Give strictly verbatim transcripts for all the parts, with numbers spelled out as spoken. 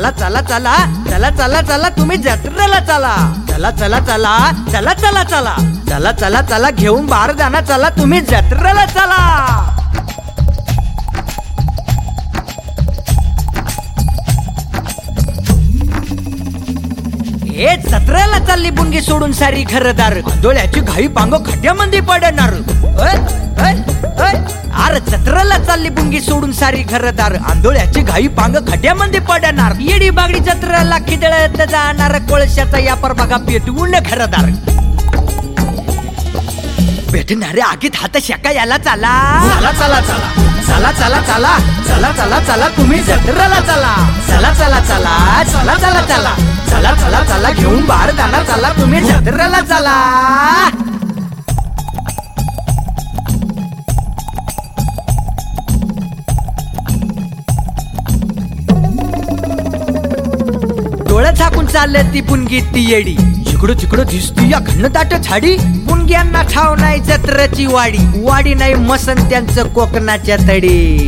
चला चला चला चला चला चला तुम्ही जत्रेला चला चला चला चला चला चला चला चला चला चला घेऊन बारदाना चला तुम्ही जत्रेला चला. ए जत्रेला चालली बुंगी सोडून सारी घरदार डोळ्याची घाई पांग खड्ड्यामध्ये पडणार. अरे जत्रेला चालली बुंगी सोडून सारी घरदार आंधोळ्याची घाई पांग खड्ड्यामध्ये पडणार. येडी बागडी जत्रेला खिदळत जाणार कोळशाचा यापर बघा पेटवून घरदार. भेटणारे आगीत हात शेका याला चला चला चला चला चला चला चला चला चला चला तुम्ही जत्रेला चला चला चला चला चला चला चला चला चला चला घेऊन बारदाना चला तुम्ही जत्रेला चला. डोळे झाकून चालले ती बुनगी ती येडी जिकडं तिकडं दिसती या घनदाट झाडी. बुनग्यांना ठाव नाही जत्रेची वाडी वाडी नाही मसंत्यांचं कोकणाच्या तडी.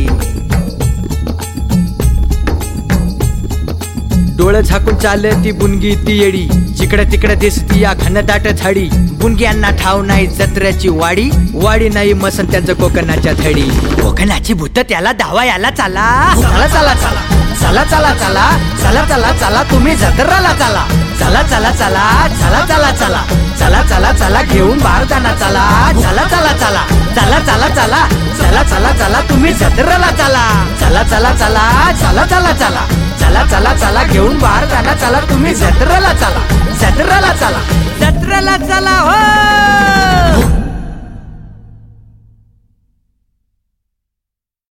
डोळे झाकून चालले ती बुनगी ती येडी जिकडे तिकडे दिसती या घनदाट झाडी. बुनग्यांना ठाव नाही जत्रेची वाडी वाडी नाही मसंत्यांचं कोकणाच्या थडी. कोकणाची भूत त्याला धावा याला चला चला चला चला चला चला चला चला चला चला तुम्ही जत्रेला चला चला चला चला चला चला चला चला चला चला घेऊन बारदाना चला चला चला चला चला चला चला चला चला चला तुम्ही जत्रेला चला चला चला चला चला चला चला चला चला चला घेऊन बारदाना चला तुम्ही जत्रेला चला जत्रेला चला जत्रेला चला हो.